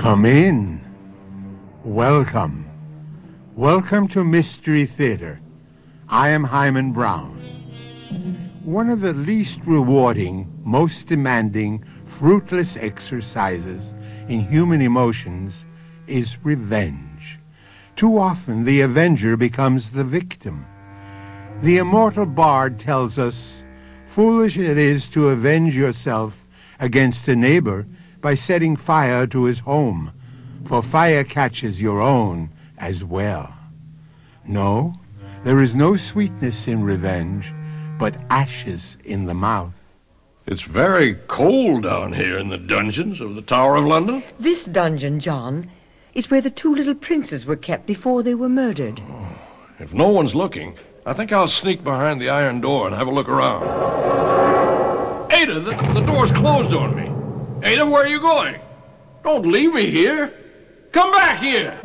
Come in. Welcome. Welcome to Mystery Theater. I am Hyman Brown. One of the least rewarding, most demanding, fruitless exercises in human emotions is revenge. Too often the avenger becomes the victim. The immortal bard tells us, foolish it is to avenge yourself against a neighbor by setting fire to his home, for fire catches your own as well. No, there is no sweetness in revenge, but ashes in the mouth. It's very cold down here in the dungeons of the Tower of London. This dungeon, John, is where the two little princes were kept before they were murdered. Oh, if no one's looking, I think I'll sneak behind the iron door and have a look around. Ada, the door's closed on me. Ada, where are you going? Don't leave me here. Come back here.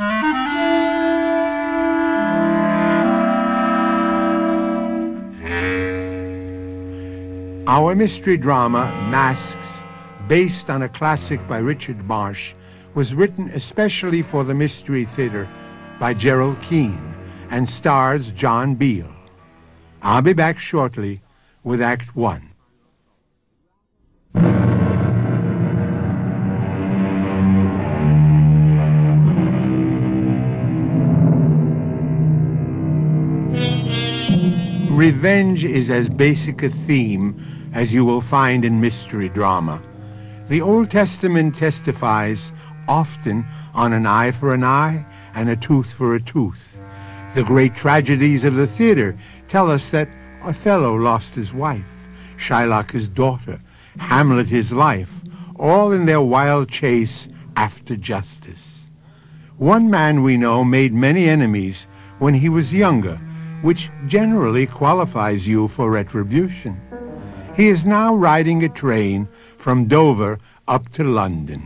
Our mystery drama, Masks, based on a classic by Richard Marsh, was written especially for the Mystery Theater by Gerald Keane and stars John Beale. I'll be back shortly with Act One. Revenge is as basic a theme as you will find in mystery drama. The Old Testament testifies often on an eye for an eye and a tooth for a tooth. The great tragedies of the theater tell us that Othello lost his wife, Shylock his daughter, Hamlet his life, all in their wild chase after justice. One man we know made many enemies when he was younger, which generally qualifies you for retribution. He is now riding a train from Dover up to London.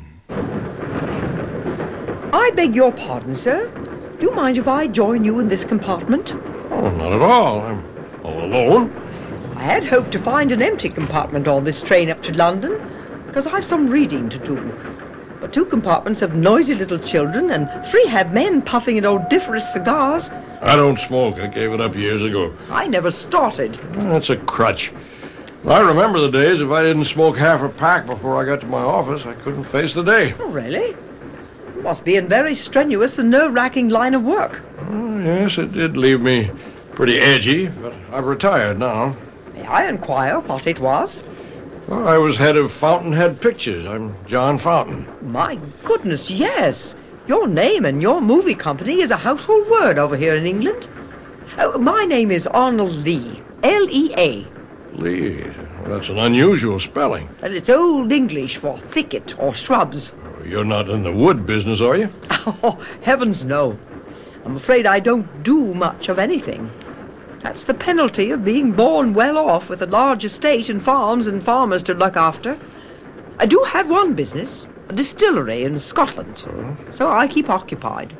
I beg your pardon, sir. Do you mind if I join you in this compartment? Oh, not at all. I'm all alone. I had hoped to find an empty compartment on this train up to London, because I've some reading to do. But 2 compartments have noisy little children, and 3 have men puffing at odoriferous cigars. I don't smoke. I gave it up years ago. I never started. That's a crutch. I remember the days if I didn't smoke half a pack before I got to my office, I couldn't face the day. Oh, really? It must be a very strenuous and nerve-wracking line of work. Oh, yes, it did leave me pretty edgy, but I've retired now. May I inquire what it was? Well, I was head of Fountainhead Pictures. I'm John Fountain. My goodness, yes. Your name and your movie company is a household word over here in England. Oh, my name is Arnold Lee. L-E-A. Lee. Well, that's an unusual spelling. And it's Old English for thicket or shrubs. You're not in the wood business, are you? Oh, heavens no. I'm afraid I don't do much of anything. That's the penalty of being born well off with a large estate and farms and farmers to look after. I do have one business, a distillery in Scotland, so I keep occupied.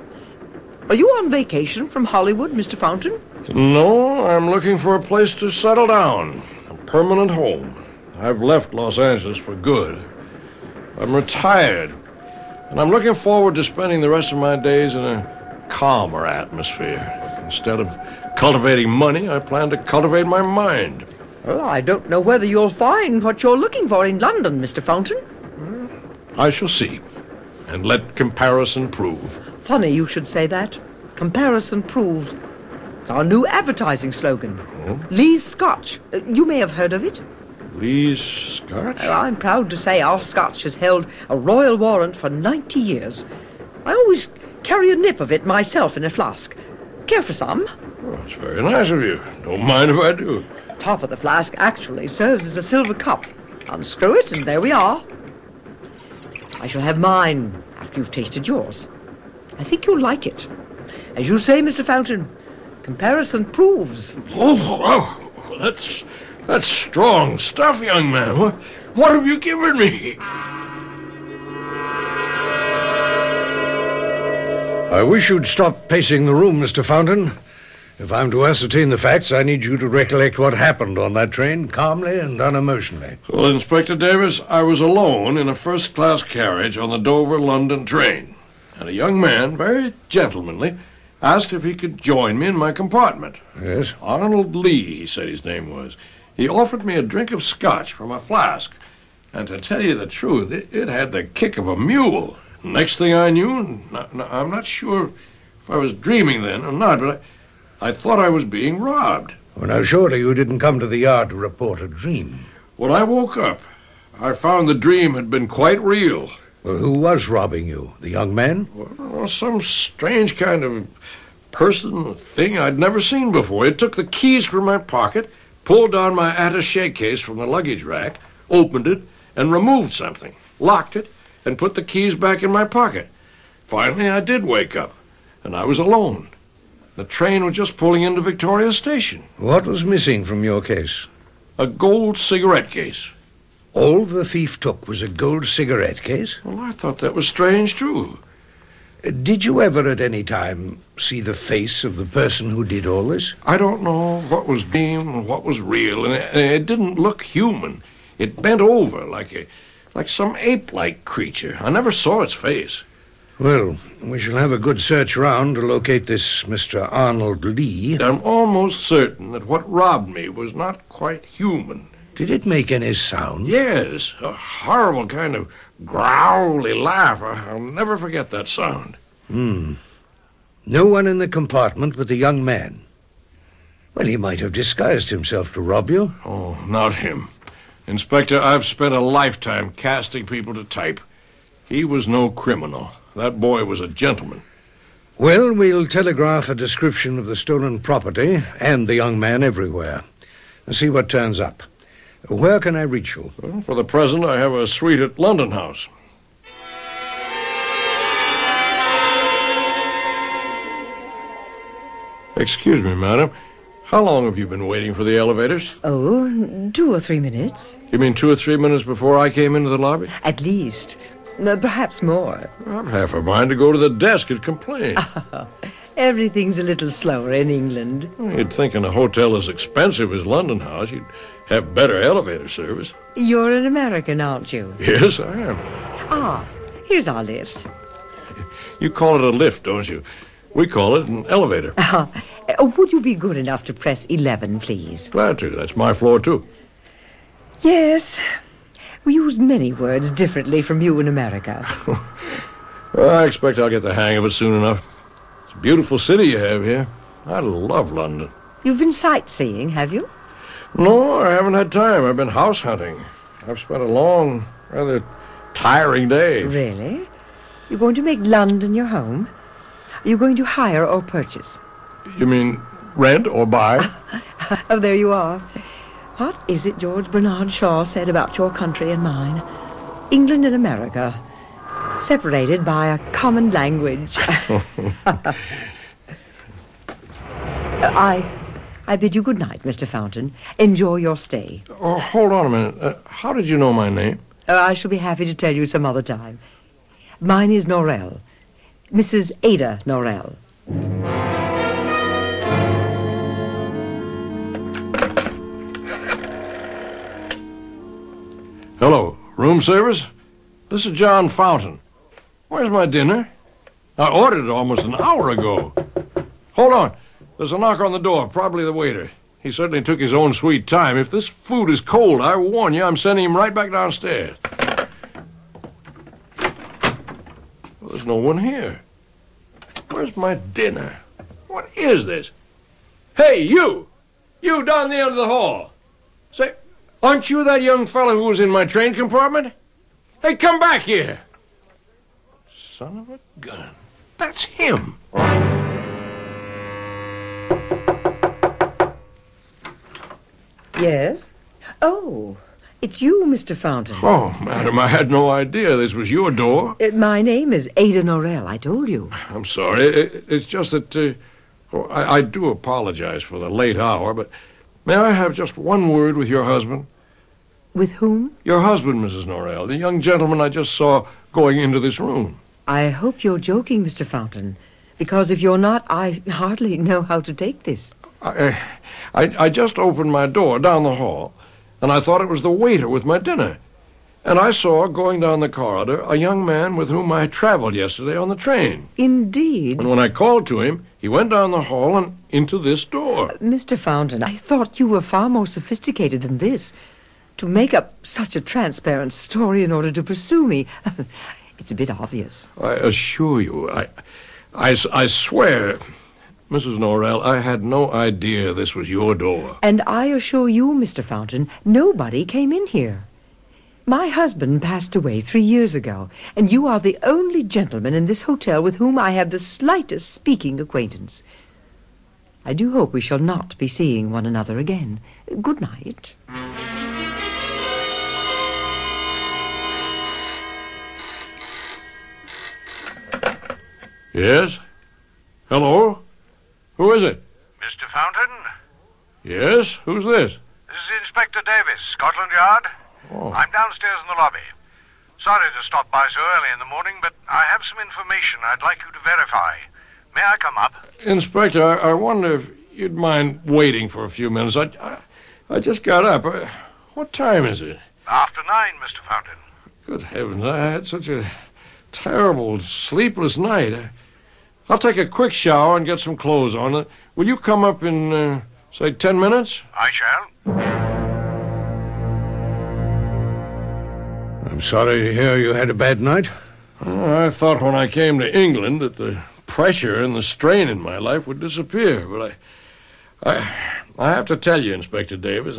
Are you on vacation from Hollywood, Mr. Fountain? No, I'm looking for a place to settle down, a permanent home. I've left Los Angeles for good. I'm retired, and I'm looking forward to spending the rest of my days in a calmer atmosphere. Instead of cultivating money, I plan to cultivate my mind. Well, I don't know whether you'll find what you're looking for in London, Mr. Fountain. I shall see, and let comparison prove. Funny you should say that. Comparison proved. It's our new advertising slogan. Oh? Lee's Scotch. You may have heard of it. Lee's Scotch? I'm proud to say our Scotch has held a royal warrant for 90 years. I always carry a nip of it myself in a flask. Care for some? Oh, it's very nice of you. Don't mind if I do. Top of the flask actually serves as a silver cup. Unscrew it, and there we are. I shall have mine after you've tasted yours. I think you'll like it. As you say, Mr. Fountain, comparison proves. Oh, that's strong stuff, young man. What have you given me? I wish you'd stop pacing the room, Mr. Fountain. If I'm to ascertain the facts, I need you to recollect what happened on that train calmly and unemotionally. Well, Inspector Davis, I was alone in a first-class carriage on the Dover-London train, and a young man, very gentlemanly, asked if he could join me in my compartment. Yes? Arnold Lee, he said his name was. He offered me a drink of scotch from a flask, and to tell you the truth, it had the kick of a mule. Next thing I knew, I'm not sure if I was dreaming then or not, but I thought I was being robbed. Well, now, surely you didn't come to the yard to report a dream. When I woke up, I found the dream had been quite real. Well, who was robbing you? The young man? Well, some strange kind of person, thing I'd never seen before. It took the keys from my pocket, pulled down my attaché case from the luggage rack, opened it, and removed something, locked it, and put the keys back in my pocket. Finally, I did wake up, and I was alone. The train was just pulling into Victoria Station. What was missing from your case? A gold cigarette case. All the thief took was a gold cigarette case? Well, I thought that was strange, too. Did you ever at any time see the face of the person who did all this? I don't know what was dream and what was real, and it didn't look human. It bent over like some ape-like creature. I never saw its face. Well, we shall have a good search round to locate this Mr. Arnold Lee. I'm almost certain that what robbed me was not quite human. Did it make any sound? Yes, a horrible kind of growly laugh. I'll never forget that sound. No one in the compartment but the young man. Well, he might have disguised himself to rob you. Oh, not him. Inspector, I've spent a lifetime casting people to type. He was no criminal. That boy was a gentleman. Well, we'll telegraph a description of the stolen property and the young man everywhere. And see what turns up. Where can I reach you? Well, for the present, I have a suite at London House. Excuse me, madam. How long have you been waiting for the elevators? Oh, 2 or 3 minutes. You mean 2 or 3 minutes before I came into the lobby? At least. Perhaps more. I've half a mind to go to the desk and complain. Everything's a little slower in England. You'd think in a hotel as expensive as London House, you'd have better elevator service. You're an American, aren't you? Yes, I am. Ah, here's our lift. You call it a lift, don't you? We call it an elevator. Would you be good enough to press 11, please? Glad to. That's my floor, too. Yes. We use many words differently from you in America. Well, I expect I'll get the hang of it soon enough. It's a beautiful city you have here. I love London. You've been sightseeing, have you? No, I haven't had time. I've been house hunting. I've spent a long, rather tiring day. Really? You're going to make London your home? Are you going to hire or purchase? You mean rent or buy? Oh, there you are. What is it George Bernard Shaw said about your country and mine? England and America, separated by a common language. I bid you good night, Mr. Fountain. Enjoy your stay. Oh, hold on a minute. How did you know my name? I shall be happy to tell you some other time. Mine is Norrell. Mrs. Ada Norrell. Hello, room service? This is John Fountain. Where's my dinner? I ordered it almost an hour ago. Hold on. There's a knock on the door, probably the waiter. He certainly took his own sweet time. If this food is cold, I warn you, I'm sending him right back downstairs. Well, there's no one here. Where's my dinner? What is this? Hey, you! You down the end of the hall. Say, aren't you that young fellow who was in my train compartment? Hey, come back here. Son of a gun. That's him. Yes? Oh, it's you, Mr. Fountain. Oh, madam, I had no idea this was your door. My name is Ada Norrell, I told you. I'm sorry. It's just that I do apologize for the late hour, but may I have just one word with your husband? With whom? Your husband, Mrs. Norrell, the young gentleman I just saw going into this room. I hope you're joking, Mr. Fountain. Because if you're not, I hardly know how to take this. I just opened my door down the hall, and I thought it was the waiter with my dinner. And I saw, going down the corridor, a young man with whom I traveled yesterday on the train. Indeed. And when I called to him, he went down the hall and into this door. Mr. Fountain, I thought you were far more sophisticated than this. To make up such a transparent story in order to pursue me. It's a bit obvious. I assure you, I swear, Mrs. Norrell, I had no idea this was your door. And I assure you, Mr. Fountain, nobody came in here. My husband passed away 3 years ago, and you are the only gentleman in this hotel with whom I have the slightest speaking acquaintance. I do hope we shall not be seeing one another again. Good night. Yes? Hello? Who is it? Mr. Fountain? Yes? Who's this? This is Inspector Davis, Scotland Yard. Oh. I'm downstairs in the lobby. Sorry to stop by so early in the morning, but I have some information I'd like you to verify. May I come up? Inspector, I wonder if you'd mind waiting for a few minutes. I just got up. What time is it? After 9, Mr. Fountain. Good heavens, I had such a terrible, sleepless night. I'll take a quick shower and get some clothes on. Will you come up in, say, 10 minutes? I shall. I'm sorry to hear you had a bad night. I thought when I came to England that the pressure and the strain in my life would disappear, but I have to tell you, Inspector Davis,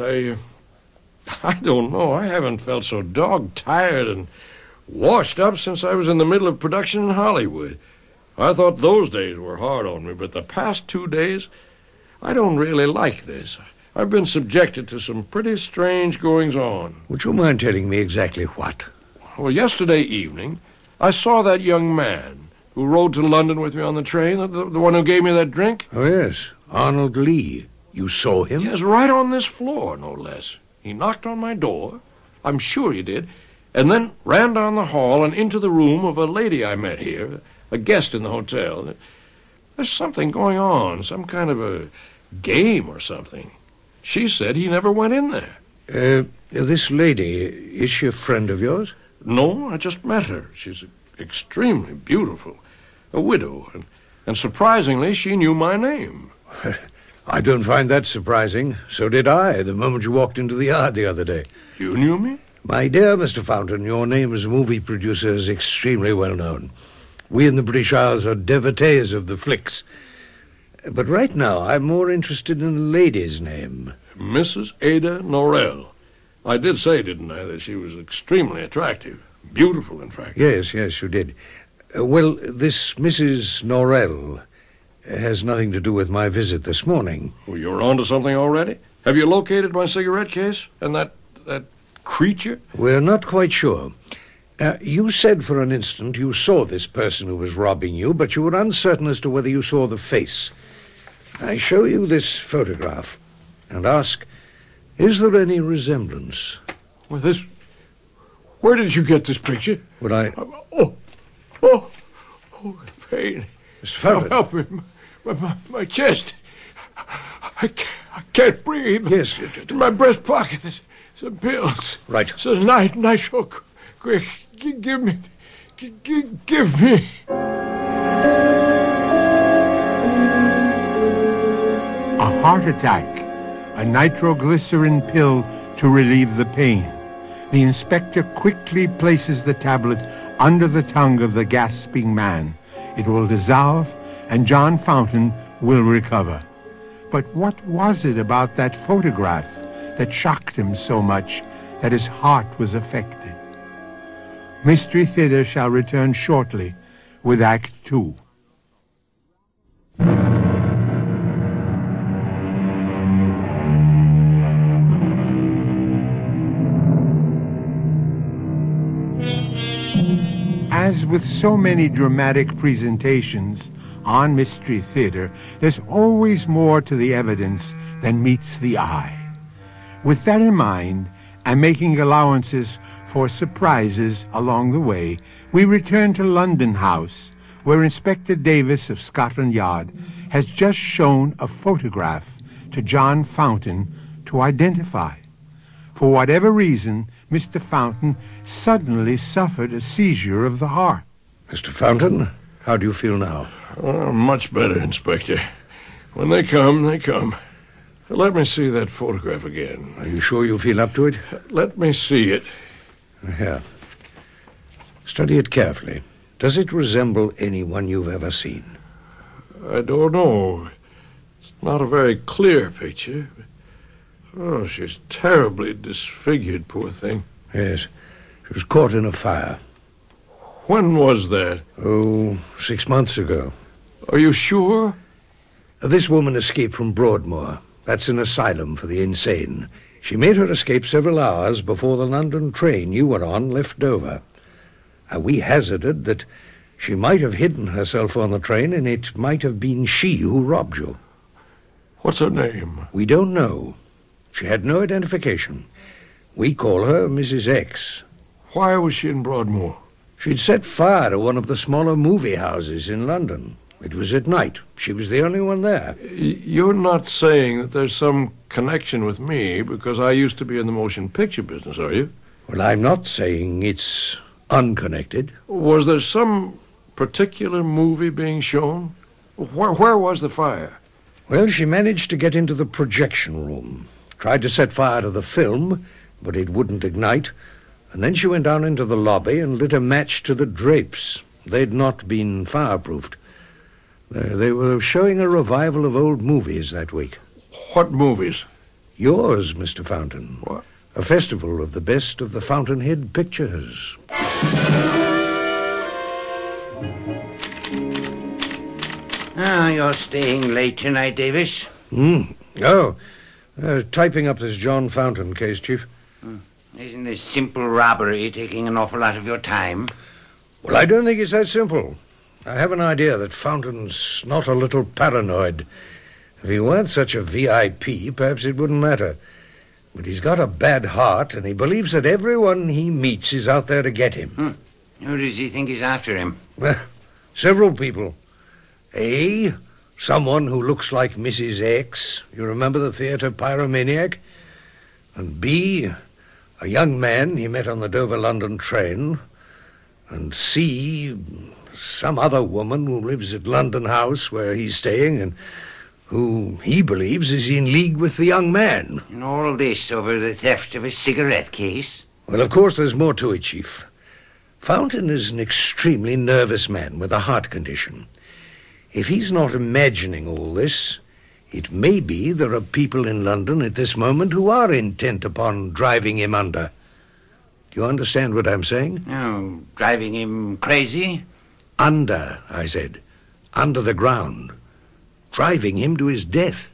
I don't know. I haven't felt so dog-tired and washed up since I was in the middle of production in Hollywood. I thought those days were hard on me, but the past 2 days, I don't really like this. I've been subjected to some pretty strange goings-on. Would you mind telling me exactly what? Well, yesterday evening, I saw that young man who rode to London with me on the train, the one who gave me that drink. Oh, yes, Arnold Lee. You saw him? Yes, right on this floor, no less. He knocked on my door, I'm sure he did, and then ran down the hall and into the room of a lady I met here, a guest in the hotel. There's something going on, some kind of a game or something. She said he never went in there. This lady, is she a friend of yours? No, I just met her. She's extremely beautiful, a widow, and surprisingly, she knew my name. I don't find that surprising. So did I, the moment you walked into the yard the other day. You knew me? My dear Mr. Fountain, your name as a movie producer is extremely well known. We in the British Isles are devotees of the flicks. But right now, I'm more interested in the lady's name. Mrs. Ada Norrell. I did say, didn't I, that she was extremely attractive. Beautiful, in fact. Yes, you did. Well, this Mrs. Norrell has nothing to do with my visit this morning. Well, you're on to something already? Have you located my cigarette case and that creature? We're not quite sure. You said for an instant you saw this person who was robbing you, but you were uncertain as to whether you saw the face. I show you this photograph and ask, is there any resemblance? Well, where did you get this picture? Would I... Oh, pain. Mr. Fountain. Help me. My chest. I can't breathe. Yes. In my breast pocket, there's some pills. Right. It's a nitro. Quick, give me. Give me. A heart attack. A nitroglycerin pill to relieve the pain. The inspector quickly places the tablet under the tongue of the gasping man. It will dissolve, and John Fountain will recover. But what was it about that photograph that shocked him so much that his heart was affected? Mystery Theater shall return shortly with Act 2. As with so many dramatic presentations on Mystery Theater, there's always more to the evidence than meets the eye. With that in mind, and making allowances for surprises along the way, we return to London House, where Inspector Davis of Scotland Yard has just shown a photograph to John Fountain to identify. For whatever reason, Mr. Fountain suddenly suffered a seizure of the heart. Mr. Fountain, how do you feel now? Oh, much better, Inspector. When they come, they come. Let me see that photograph again. Are you sure you feel up to it? Let me see it. Here. Study it carefully. Does it resemble anyone you've ever seen? I don't know. It's not a very clear picture. Oh, she's terribly disfigured, poor thing. Yes. She was caught in a fire. When was that? Oh, 6 months ago. Are you sure? This woman escaped from Broadmoor. That's an asylum for the insane. She made her escape several hours before the London train you were on left Dover. We hazarded that she might have hidden herself on the train, and it might have been she who robbed you. What's her name? We don't know. She had no identification. We call her Mrs. X. Why was she in Broadmoor? She'd set fire to one of the smaller movie houses in London. It was at night. She was the only one there. You're not saying that there's some connection with me because I used to be in the motion picture business, are you? Well, I'm not saying it's unconnected. Was there some particular movie being shown? Where was the fire? Well, she managed to get into the projection room. Tried to set fire to the film, but it wouldn't ignite. And then she went down into the lobby and lit a match to the drapes. They'd not been fireproofed. They were showing a revival of old movies that week. What movies? Yours, Mr. Fountain. What? A festival of the best of the Fountainhead pictures. Ah, you're staying late tonight, Davis. Oh, typing up this John Fountain case, Chief. Isn't this simple robbery taking an awful lot of your time? Well, I don't think it's that simple. I have an idea that Fountain's not a little paranoid. If he weren't such a VIP, perhaps it wouldn't matter. But he's got a bad heart, and he believes that everyone he meets is out there to get him. Who does he think is after him? Well, several people. A, someone who looks like Mrs. X. You remember the theatre pyromaniac? And B, a young man he met on the Dover-London train. And C, some other woman who lives at London House where he's staying and who he believes is in league with the young man. And all this over the theft of a cigarette case? Well, of course, there's more to it, Chief. Fountain is an extremely nervous man with a heart condition. If he's not imagining all this, it may be there are people in London at this moment who are intent upon driving him under. Do you understand what I'm saying? Oh, driving him crazy? Under, I said. Under the ground. Driving him to his death.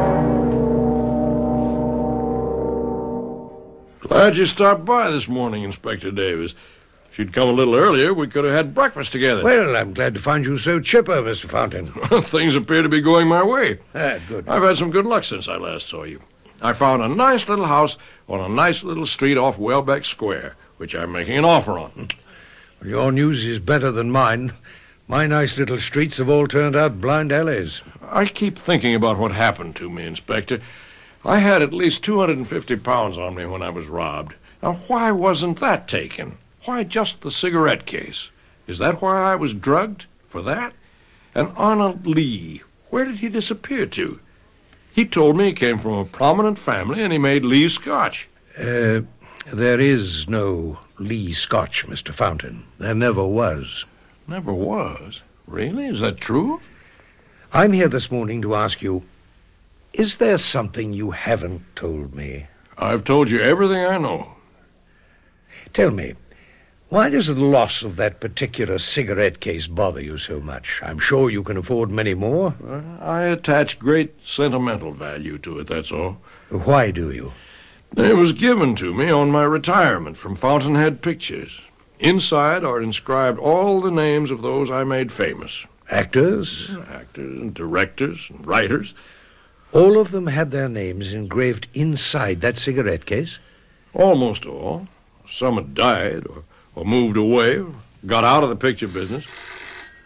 Glad you stopped by this morning, Inspector Davis. If you'd come a little earlier, we could have had breakfast together. Well, I'm glad to find you so chipper, Mr. Fountain. Things appear to be going my way. Good. I've had some good luck since I last saw you. I found a nice little house on a nice little street off Welbeck Square, which I'm making an offer on. Well, your news is better than mine. My nice little streets have all turned out blind alleys. I keep thinking about what happened to me, Inspector. I had at least 250 pounds on me when I was robbed. Now, why wasn't that taken? Why just the cigarette case? Is that why I was drugged? For that? And Arnold Lee, where did he disappear to? He told me he came from a prominent family and he made Lee Scotch. There is no Lee Scotch, Mr. Fountain. There never was. Never was? Really? Is that true? I'm here this morning to ask you, is there something you haven't told me? I've told you everything I know. Tell me, why does the loss of that particular cigarette case bother you so much? I'm sure you can afford many more. I attach great sentimental value to it, that's all. Why do you? It was given to me on my retirement from Fountainhead Pictures. Inside are inscribed all the names of those I made famous. Actors? Actors and directors and writers. All of them had their names engraved inside that cigarette case? Almost all. Some had died or moved away, or got out of the picture business.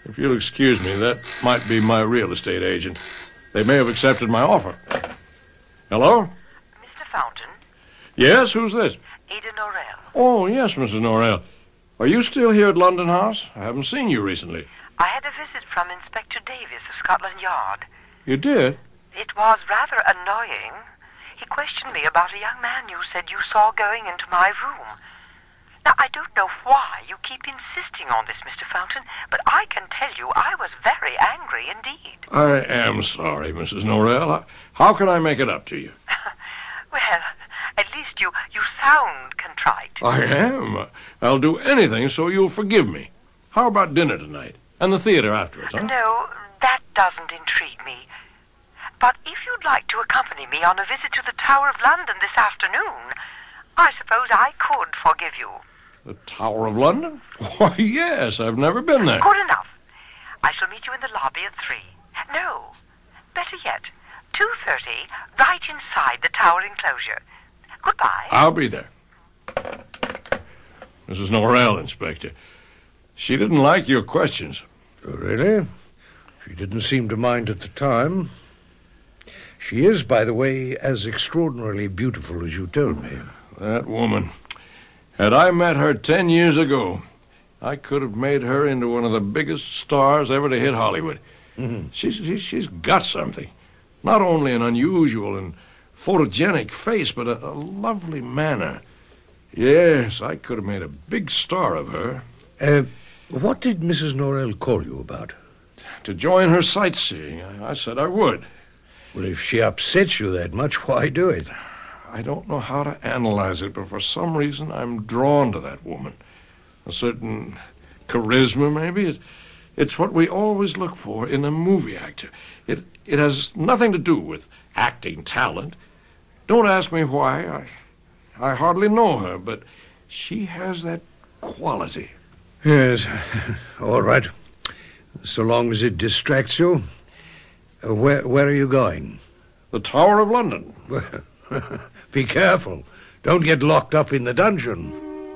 If you'll excuse me, that might be my real estate agent. They may have accepted my offer. Hello? Mr. Fountain? Yes, who's this? Ada Norrell. Oh, yes, Mrs. Norrell. Are you still here at London House? I haven't seen you recently. I had a visit from Inspector Davis of Scotland Yard. You did? It was rather annoying. He questioned me about a young man you said you saw going into my room. Now, I don't know why you keep insisting on this, Mr. Fountain, but I can tell you I was very angry indeed. I am sorry, Mrs. Norrell. How can I make it up to you? Well, at least you sound contrite. I am. I'll do anything so you'll forgive me. How about dinner tonight? And the theater afterwards, huh? No, that doesn't intrigue me. But if you'd like to accompany me on a visit to the Tower of London this afternoon, I suppose I could forgive you. The Tower of London? Why, yes, I've never been there. Good enough. I shall meet you in the lobby at 3. No, better yet, 2:30, right inside the Tower enclosure. Goodbye. I'll be there. Mrs. Norrell, Inspector. She didn't like your questions. Oh, really? She didn't seem to mind at the time. She is, by the way, as extraordinarily beautiful as you told me. That woman. Had I met her 10 years ago, I could have made her into one of the biggest stars ever to hit Hollywood. Mm-hmm. She's got something. Not only an unusual and photogenic face, but a lovely manner. Yes, I could have made a big star of her. What did Mrs. Norrell call you about? To join her sightseeing. I said I would. Well, if she upsets you that much, why do it? I don't know how to analyze it, but for some reason I'm drawn to that woman. A certain charisma, maybe. It's what we always look for in a movie actor. It has nothing to do with acting talent. Don't ask me why. I hardly know her, but she has that quality. Yes, all right. So long as it distracts you. Where are you going? The Tower of London. Be careful. Don't get locked up in the dungeon.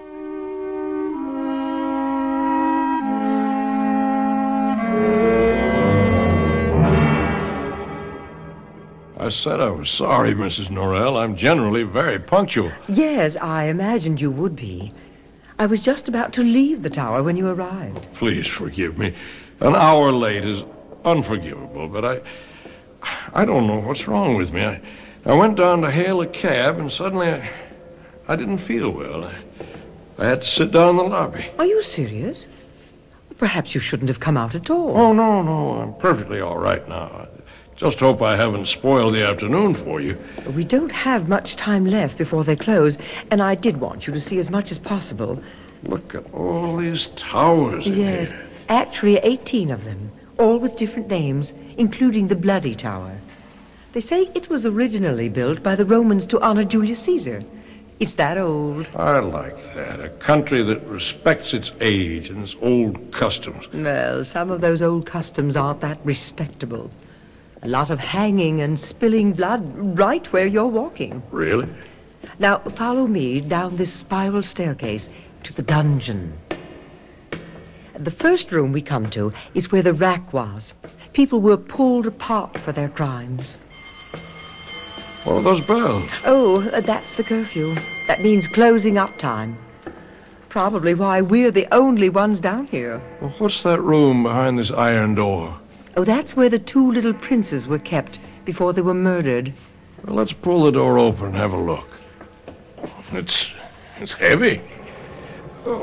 I said I was sorry, Mrs. Norrell. I'm generally very punctual. Yes, I imagined you would be. I was just about to leave the tower when you arrived. Please forgive me. An hour late is unforgivable, but I don't know what's wrong with me. I went down to hail a cab, and suddenly I didn't feel well. I had to sit down in the lobby. Are you serious? Perhaps you shouldn't have come out at all. Oh, no. I'm perfectly all right now. Just hope I haven't spoiled the afternoon for you. We don't have much time left before they close, and I did want you to see as much as possible. Look at all these towers in Yes, here. actually 18 of them, all with different names, including the Bloody Tower. They say it was originally built by the Romans to honor Julius Caesar. It's that old. I like that. A country that respects its age and its old customs. Well, some of those old customs aren't that respectable. A lot of hanging and spilling blood right where you're walking. Really? Now, follow me down this spiral staircase to the dungeon. The first room we come to is where the rack was. People were pulled apart for their crimes. What are those bells? Oh, that's the curfew. That means closing up time. Probably why we're the only ones down here. Well, what's that room behind this iron door? Oh, that's where the 2 little princes were kept before they were murdered. Well, let's pull the door open and have a look. It's heavy. Oh.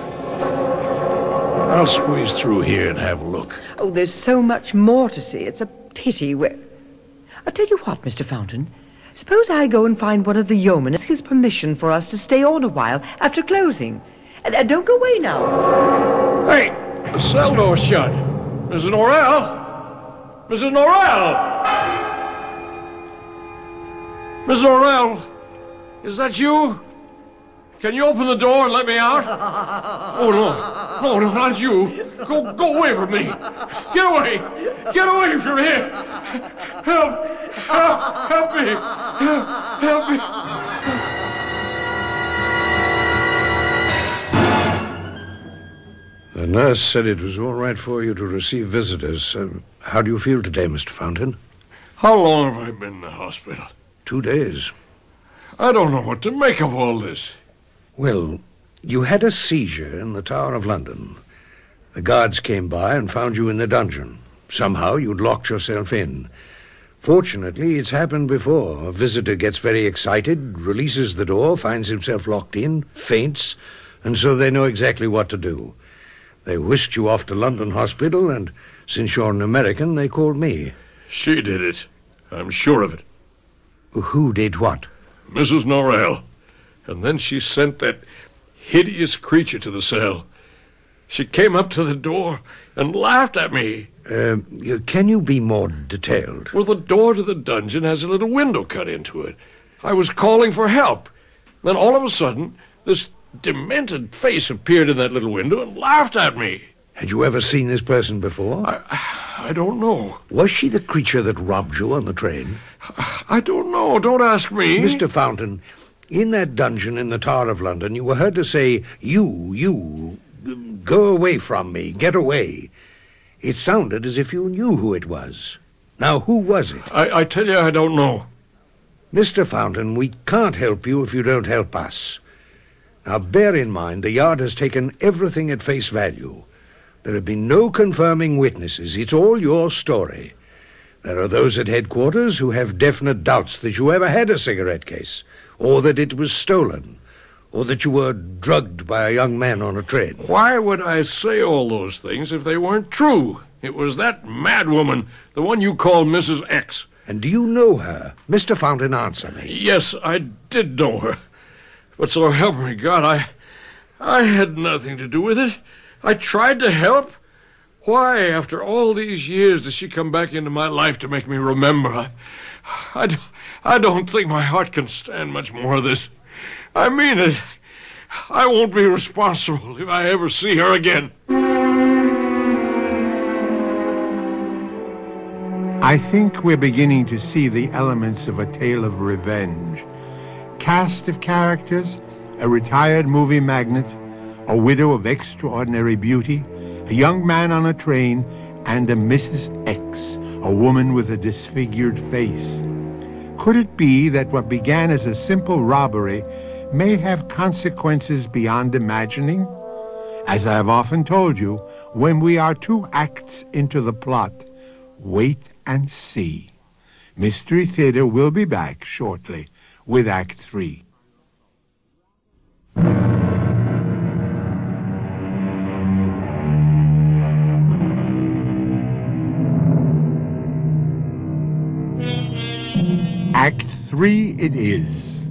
I'll squeeze through here and have a look. Oh, there's so much more to see. It's a pity I'll tell you what, Mr. Fountain. Suppose I go and find one of the yeomen, ask his permission for us to stay on a while after closing. And don't go away now. Hey, the cell door's shut. Mrs. Norrell? Mrs. Norrell! Mrs. Norrell, is that you? Can you open the door and let me out? Oh, no. No, not you. Go away from me. Get away. Get away from here. Help me. Help me. The nurse said it was all right for you to receive visitors. How do you feel today, Mr. Fountain? How long have I been in the hospital? 2 days. I don't know what to make of all this. Well, you had a seizure in the Tower of London. The guards came by and found you in the dungeon. Somehow you'd locked yourself in. Fortunately, it's happened before. A visitor gets very excited, releases the door, finds himself locked in, faints, and so they know exactly what to do. They whisked you off to London Hospital, and since you're an American, they called me. She did it. I'm sure of it. Who did what? Mrs. Norrell. And then she sent that hideous creature to the cell. She came up to the door and laughed at me. Can you be more detailed? Well, the door to the dungeon has a little window cut into it. I was calling for help. Then all of a sudden, this demented face appeared in that little window and laughed at me. Had you ever seen this person before? I don't know. Was she the creature that robbed you on the train? I don't know. Don't ask me. Mr. Fountain, in that dungeon in the Tower of London, you were heard to say, you, go away from me, get away. It sounded as if you knew who it was. Now, who was it? I tell you, I don't know. Mr. Fountain, we can't help you if you don't help us. Now, bear in mind, the Yard has taken everything at face value. There have been no confirming witnesses. It's all your story. There are those at headquarters who have definite doubts that you ever had a cigarette case, or that it was stolen, or that you were drugged by a young man on a train. Why would I say all those things if they weren't true? It was that madwoman, the one you call Mrs. X. And do you know her? Mr. Fountain, answer me. Yes, I did know her. But so help me God, I had nothing to do with it. I tried to help. Why, after all these years, does she come back into my life to make me remember? I don't think my heart can stand much more of this. I mean it. I won't be responsible if I ever see her again. I think we're beginning to see the elements of a tale of revenge. Cast of characters: a retired movie magnate, a widow of extraordinary beauty, a young man on a train, and a Mrs. X, a woman with a disfigured face. Could it be that what began as a simple robbery may have consequences beyond imagining? As I have often told you, when we are 2 acts into the plot, wait and see. Mystery Theater will be back shortly with Act 3. Act 3 it is.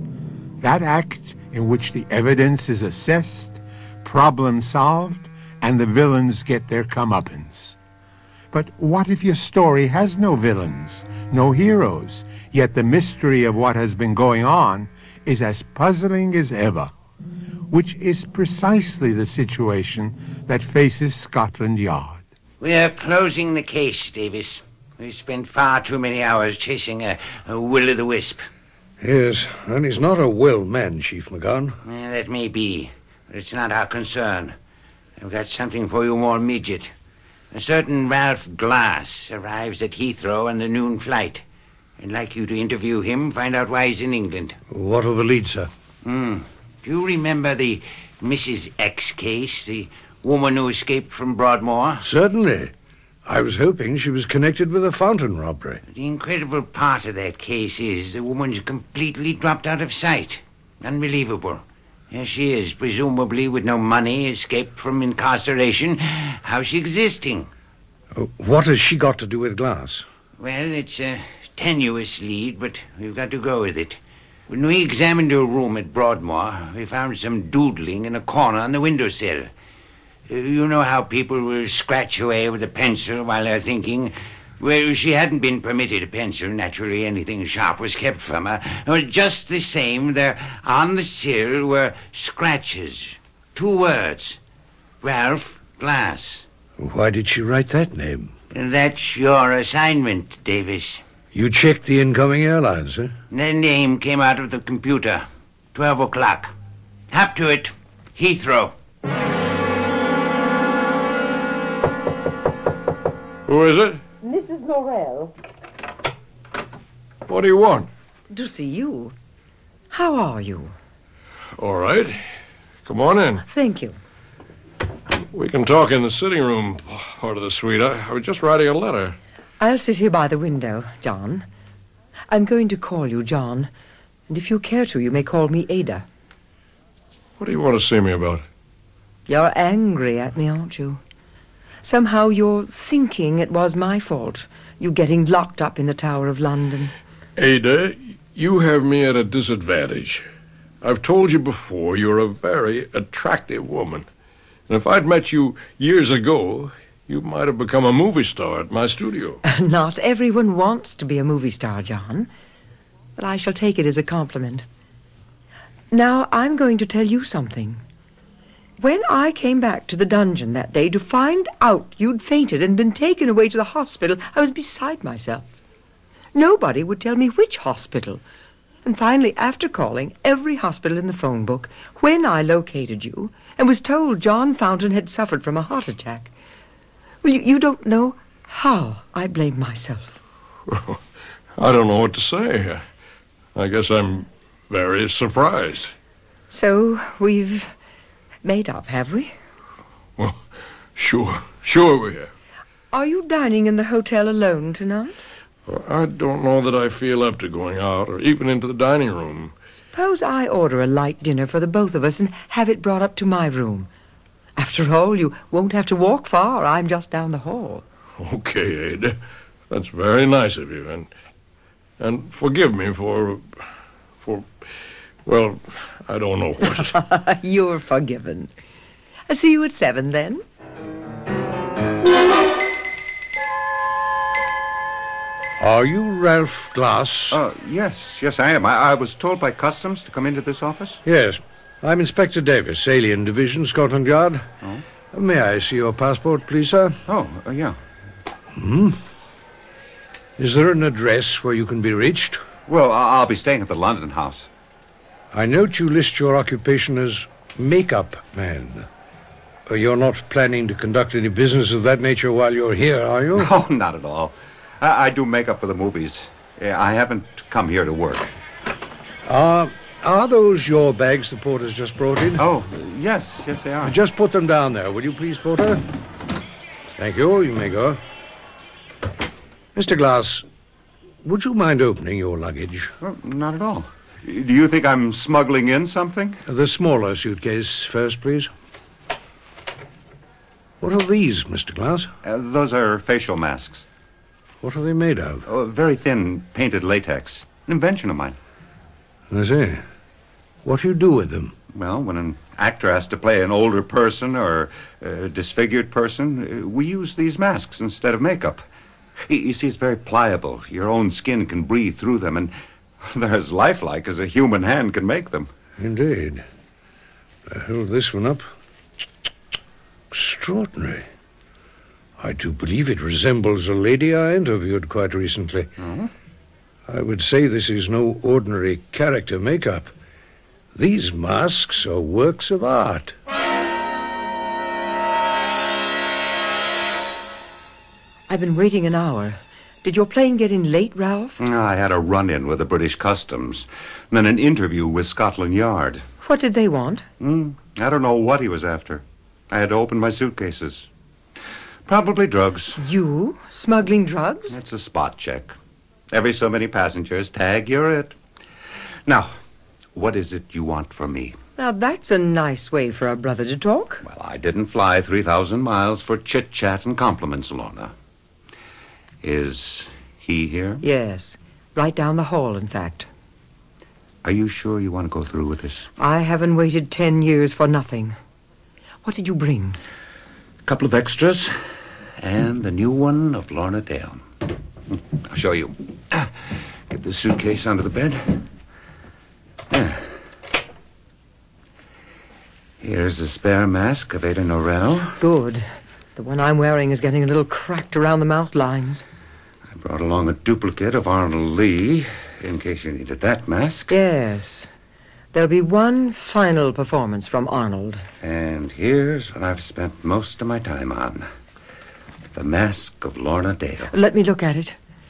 That act in which the evidence is assessed, problem solved, and the villains get their comeuppance. But what if your story has no villains, no heroes, yet the mystery of what has been going on is as puzzling as ever, which is precisely the situation that faces Scotland Yard. We are closing the case, Davis. We've spent far too many hours chasing a will-o'-the-wisp. Yes, and he's not a well man, Chief McGon. That may be, but it's not our concern. I've got something for you more immediate. A certain Ralph Glass arrives at Heathrow on the noon flight. I'd like you to interview him, find out why he's in England. What are the leads, sir? Do you remember the Mrs. X case, the woman who escaped from Broadmoor? Certainly. I was hoping she was connected with a fountain robbery. The incredible part of that case is the woman's completely dropped out of sight. Unbelievable. Here she is, presumably with no money, escaped from incarceration. How's she existing? What has she got to do with Glass? Well, it's a tenuous lead, but we've got to go with it. When we examined her room at Broadmoor, we found some doodling in a corner on the windowsill. You know how people will scratch away with a pencil while they're thinking? Well, she hadn't been permitted a pencil. Naturally, anything sharp was kept from her. Well, just the same, there on the sill were scratches. 2 words. Ralph Glass. Why did she write that name? That's your assignment, Davis. You checked the incoming airlines, huh? The name came out of the computer. 12 o'clock. Hop to it. Heathrow. Who is it? Mrs. Norrell. What do you want? To see you. How are you? All right. Come on in. Thank you. We can talk in the sitting room part of the suite. I was just writing a letter. I'll sit here by the window, John. I'm going to call you John. And if you care to, you may call me Ada. What do you want to see me about? You're angry at me, aren't you? Somehow you're thinking it was my fault, you getting locked up in the Tower of London. Ada, you have me at a disadvantage. I've told you before, you're a very attractive woman. And if I'd met you years ago, you might have become a movie star at my studio. Not everyone wants to be a movie star, John. But I shall take it as a compliment. Now, I'm going to tell you something. When I came back to the dungeon that day to find out you'd fainted and been taken away to the hospital, I was beside myself. Nobody would tell me which hospital. And finally, after calling every hospital in the phone book, when I located you and was told John Fountain had suffered from a heart attack, well, you don't know how I blamed myself. Well, I don't know what to say. I guess I'm very surprised. So we've made up, have we? Well, sure we have. Are you dining in the hotel alone tonight? Well, I don't know that I feel up to going out or even into the dining room. Suppose I order a light dinner for the both of us and have it brought up to my room. After all, you won't have to walk far. I'm just down the hall. Okay, Ada. That's very nice of you. And forgive me for, well, I don't know what. You're forgiven. I'll see you at 7, then. Are you Ralph Glass? Yes, I am. I was told by Customs to come into this office. Yes. I'm Inspector Davis, Alien Division, Scotland Yard. Oh? May I see your passport, please, sir? Yeah. Is there an address where you can be reached? Well, I'll be staying at the London house. I note you list your occupation as makeup man. You're not planning to conduct any business of that nature while you're here, are you? No, not at all. I do makeup for the movies. I haven't come here to work. Are those your bags the porter's just brought in? Oh, yes, they are. Just put them down there, will you please, porter? Thank you. You may go. Mr. Glass, would you mind opening your luggage? Oh, not at all. Do you think I'm smuggling in something? The smaller suitcase first, please. What are these, Mr. Glass? Those are facial masks. What are they made of? Oh, very thin, painted latex. An invention of mine. I see. What do you do with them? Well, when an actor has to play an older person or a disfigured person, we use these masks instead of makeup. You see, it's very pliable. Your own skin can breathe through them, and they're as lifelike as a human hand can make them. Indeed. I hold this one up. Extraordinary. I do believe it resembles a lady I interviewed quite recently. Oh? I would say this is no ordinary character makeup. These masks are works of art. I've been waiting an hour. Did your plane get in late, Ralph? I had a run-in with the British Customs, and then an interview with Scotland Yard. What did they want? I don't know what he was after. I had to open my suitcases. Probably drugs. You? Smuggling drugs? It's a spot check. Every so many passengers, tag, you're it. Now, what is it you want from me? Now, that's a nice way for a brother to talk. Well, I didn't fly 3,000 miles for chit-chat and compliments, Lorna. Is he here? Yes. Right down the hall, in fact. Are you sure you want to go through with this? I haven't waited 10 years for nothing. What did you bring? A couple of extras, and the new one of Lorna Dale. I'll show you. Get the suitcase under the bed. There. Here's the spare mask of Ada Norrell. Good. The one I'm wearing is getting a little cracked around the mouth lines. I brought along a duplicate of Arnold Lee, in case you needed that mask. Yes. There'll be one final performance from Arnold. And here's what I've spent most of my time on. The mask of Lorna Dale. Let me look at it.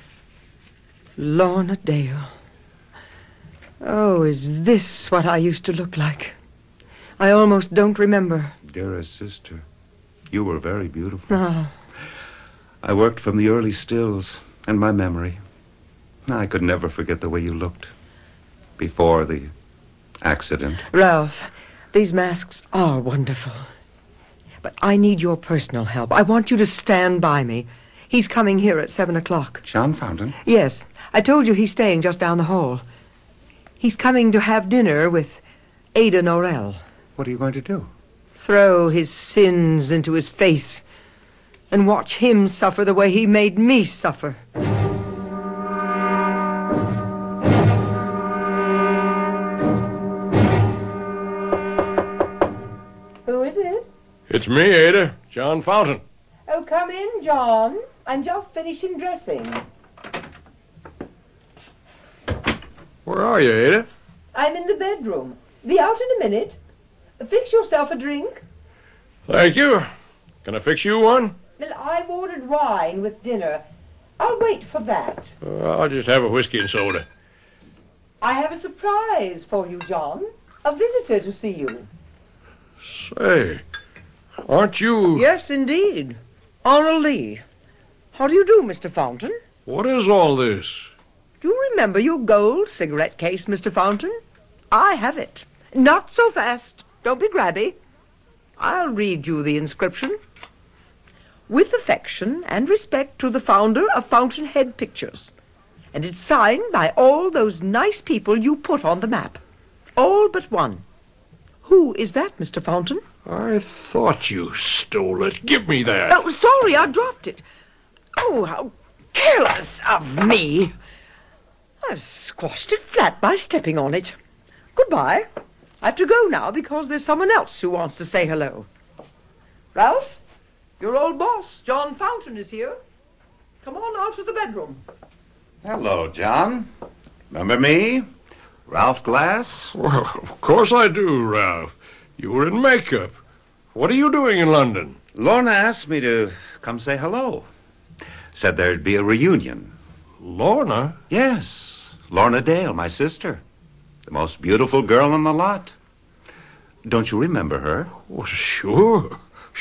Lorna Dale. Oh, is this what I used to look like? I almost don't remember. Dearest sister, you were very beautiful. Ah. I worked from the early stills, and my memory. I could never forget the way you looked before the accident. Ralph, these masks are wonderful. But I need your personal help. I want you to stand by me. He's coming here at 7 o'clock. John Fountain? Yes. I told you he's staying just down the hall. He's coming to have dinner with Ada Norrell. What are you going to do? Throw his sins into his face and watch him suffer the way he made me suffer. Who is it? It's me, Ada. John Fountain. Oh, come in, John. I'm just finishing dressing. Where are you, Ada? I'm in the bedroom. Be out in a minute. Fix yourself a drink. Thank you. Can I fix you one? Well, I've ordered wine with dinner. I'll wait for that. I'll just have a whiskey and soda. I have a surprise for you, John. A visitor to see you. Say, aren't you... Yes, indeed. Arnold Lee. How do you do, Mr. Fountain? What is all this? Do you remember your gold cigarette case, Mr. Fountain? I have it. Not so fast. Don't be grabby. I'll read you the inscription. With affection and respect to the founder of Fountainhead Pictures. And it's signed by all those nice people you put on the map. All but one. Who is that, Mr. Fountain? I thought you stole it. Give me that. Oh, sorry, I dropped it. Oh, how careless of me. I've squashed it flat by stepping on it. Goodbye. I have to go now because there's someone else who wants to say hello. Ralph, your old boss, John Fountain, is here. Come on out to the bedroom. Hello, John. Remember me? Ralph Glass? Well, of course I do, Ralph. You were in makeup. What are you doing in London? Lorna asked me to come say hello. Said there'd be a reunion. Lorna? Yes, Lorna Dale, my sister. The most beautiful girl in the lot. Don't you remember her? Well, sure.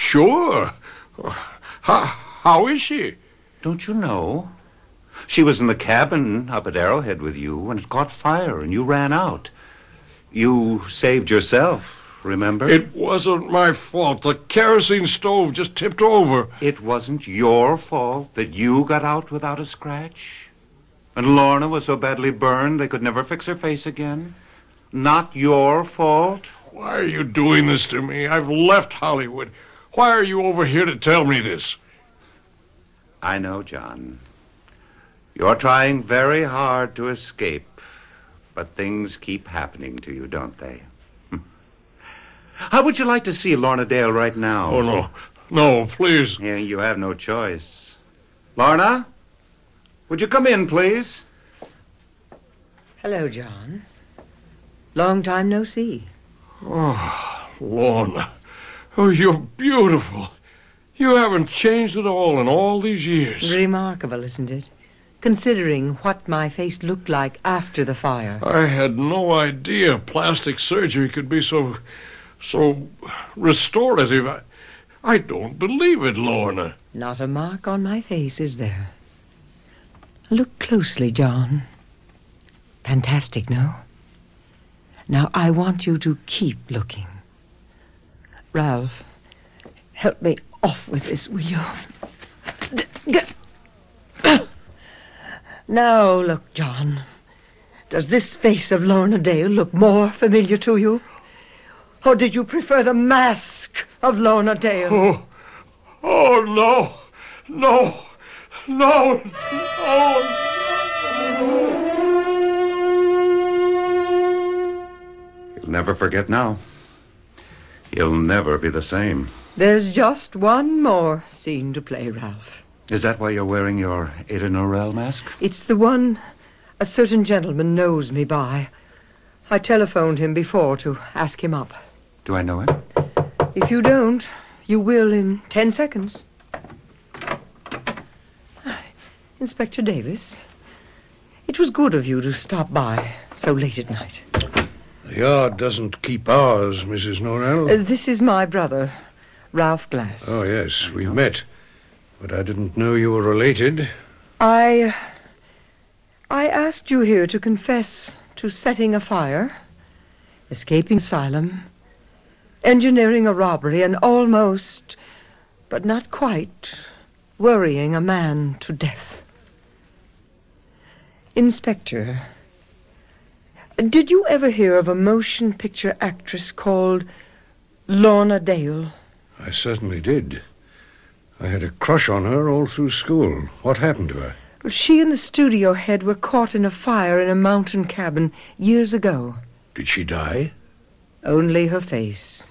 How is she? Don't you know? She was in the cabin up at Arrowhead with you when it caught fire and you ran out. You saved yourself, remember? It wasn't my fault. The kerosene stove just tipped over. It wasn't your fault that you got out without a scratch? And Lorna was so badly burned they could never fix her face again? Not your fault? Why are you doing this to me? I've left Hollywood. Why are you over here to tell me this? I know, John. You're trying very hard to escape, but things keep happening to you, don't they? How would you like to see Lorna Dale right now? Oh, no. No, please. Yeah, you have no choice. Lorna? Would you come in, please? Hello, John. Long time no see. Oh, Lorna. Oh, you're beautiful. You haven't changed at all in all these years. Remarkable, isn't it? Considering what my face looked like after the fire. I had no idea plastic surgery could be so restorative. I don't believe it, Lorna. Not a mark on my face, is there? Look closely, John. Fantastic, no? Now, I want you to keep looking. Ralph, help me off with this, will you? Now, look, John. Does this face of Lorna Dale look more familiar to you? Or did you prefer the mask of Lorna Dale? Oh, no. No. No. No. You'll never forget now. You'll never be the same. There's just one more scene to play, Ralph. Is that why you're wearing your Ada Norrell mask? It's the one a certain gentleman knows me by. I telephoned him before to ask him up. Do I know him? If you don't, you will in 10 seconds. Inspector Davis. It was good of you to stop by so late at night. The yard doesn't keep hours, Mrs. Norrell. This is my brother, Ralph Glass. Oh, yes, we've met. But I didn't know you were related. I asked you here to confess to setting a fire, escaping asylum, engineering a robbery, and almost, but not quite, worrying a man to death. Inspector, did you ever hear of a motion picture actress called Lorna Dale? I certainly did. I had a crush on her all through school. What happened to her? Well, she and the studio head were caught in a fire in a mountain cabin years ago. Did she die? Only her face.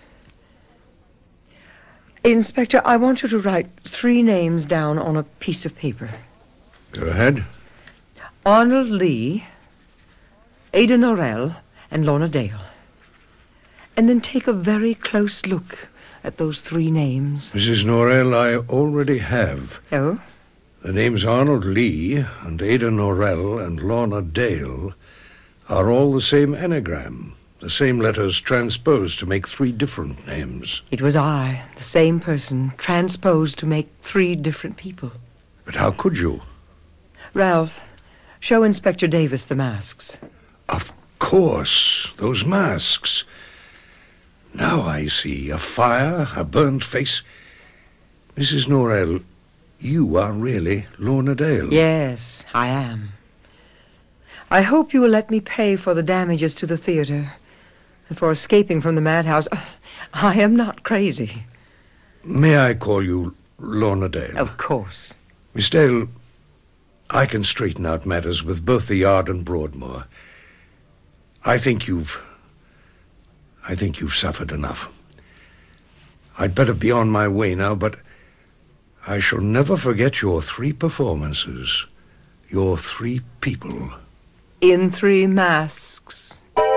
Inspector, I want you to write 3 names down on a piece of paper. Go ahead. Arnold Lee, Ada Norrell, and Lorna Dale. And then take a very close look at those 3 names. Mrs. Norrell, I already have. Oh? The names Arnold Lee and Ada Norrell and Lorna Dale are all the same anagram, the same letters transposed to make 3 different names. It was I, the same person, transposed to make 3 different people. But how could you? Ralph, show Inspector Davis the masks. Of course, those masks. Now I see. A fire, a burnt face. Mrs. Norrell, you are really Lorna Dale. Yes, I am. I hope you will let me pay for the damages to the theater and for escaping from the madhouse. I am not crazy. May I call you Lorna Dale? Of course. Miss Dale, I can straighten out matters with both the Yard and Broadmoor. I think you've suffered enough. I'd better be on my way now, but I shall never forget your 3 performances. Your 3 people. In 3 masks.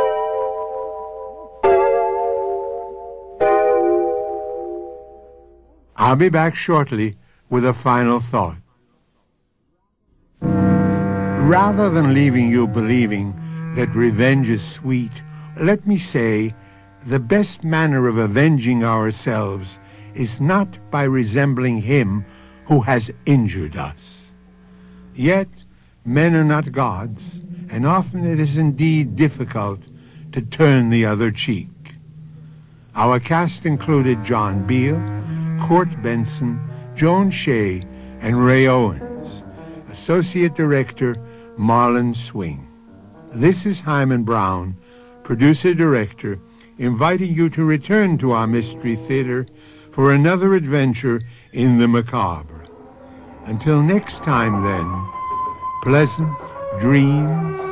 I'll be back shortly with a final thought. Rather than leaving you believing that revenge is sweet, let me say the best manner of avenging ourselves is not by resembling him who has injured us. Yet men are not gods, and often it is indeed difficult to turn the other cheek. Our cast included John Beale, Court Benson, Joan Shea, and Ray Owens. Associate Director, Marlon Swing. This is Hyman Brown, Producer-Director, inviting you to return to our Mystery Theater for another adventure in the macabre. Until next time, then, pleasant dreams